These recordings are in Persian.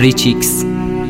ریچیکس.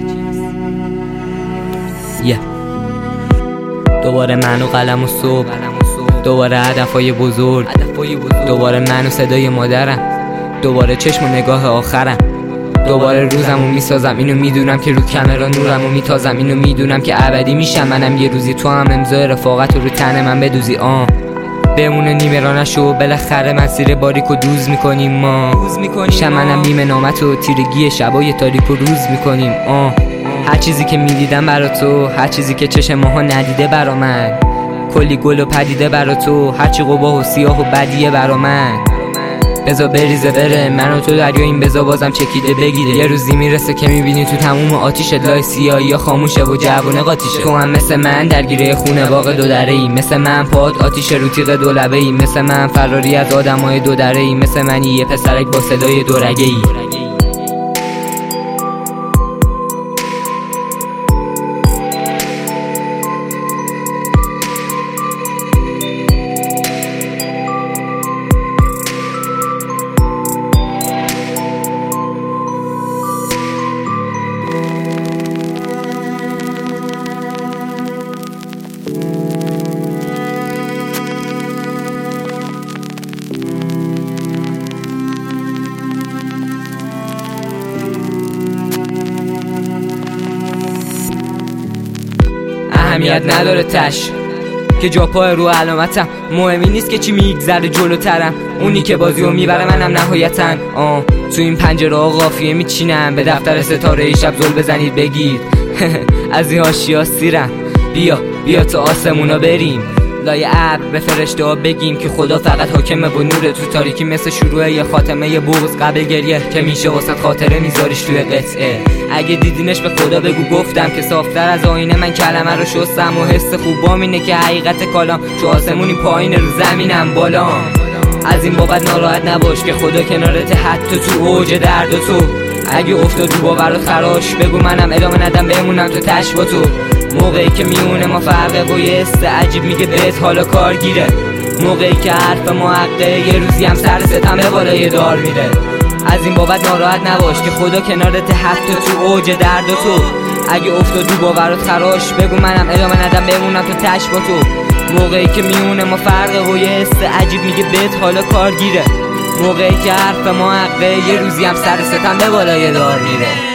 دوباره من و قلم و صبح، دوباره هدفهای بزرگ، دوباره من و صدای مادرم، دوباره چشم و نگاه آخرم، دوباره روزمو میسازم. اینو میدونم که رو کمرا نورمو میتازم، اینو میدونم که ابدی میشم منم یه روزی. تو هم امضای رفاقت رو تن من بدوزی. بمونه نیمه را نشو، بالاخره مسیر باریکو دوز میکنیم ما. میشم منم نیمه نامتو، تیرگی شبای تاریکو روز میکنیم. هر چیزی که میدیدم برا تو، هر چیزی که چشم ماها ندیده برا من، کلی گل و پدیده برا تو، هرچی قباه و سیاه و بدیه برا من. بزا بریزه بره من و تو دریا، این بزا بازم چکیده بگیره. یه روزی میرسه که میبینی تو تموم آتیش لای سیاهی یا خاموشه و جوونه قاتیشه. تو هم مثل من درگیره خونه باغ دو دره ای، مثل من پاد آتیش رو تیغ دو لبه ای، مثل من فراری از آدمای دو دره ای، مثل منی یه پسرک با صدای دو رگه ای. اهمیت نداره تش که جا پای رو علامتم، مهمی نیست که چی میگذره جلوترم، اونی که بازیو میبره منم نهایتاً. تو این پنجره ها قافیه میچینم، به دفتر ستاره شب زل بزنید بگید از این حاشیه‌ها سیرم. بیا تو آسمونا بریم، لای ابر به فرشته ها بگیم که خدا فقط حاکمه و نوره تو تاریکی، مثل شروع یه خاتمه یه بغض قبل گریه که میشه واسه خاطره میذاریش توی قطعه. اگه دیدینش به خدا بگو گفتم که صافتر از آینه من کلمه رو شستم، و حس خوبام اینه که حقیقت کلام تو آسمونی پایین رو زمینم بالام. از این بابت ناراحت نباش که خدا کنارت حتی تو اوج درد و تو. اگه افتادی باورات خراش بگو منم ادامه ندم بمونم تو تش با تو. موقعی که میونه ما فرقه و یه حس عجیب میگه بهت حالا کار گیره، موقعی که حرف ما حقه یه روزی هم سر ستم به بالای دار میره. از این بابت ناراحت نباش که خدا کنارت حتی تو اوج درد و تو. اگه افتادی باورات خراش بگو منم ادامه ندم بمونم تو تش با تو. موقعی که میونه ما فرقه و یه حس عجیب میگه بهت حالا کار گیره، موقعی که حرف ما حقه یه روزی هم سر ستم به بالای دار میره.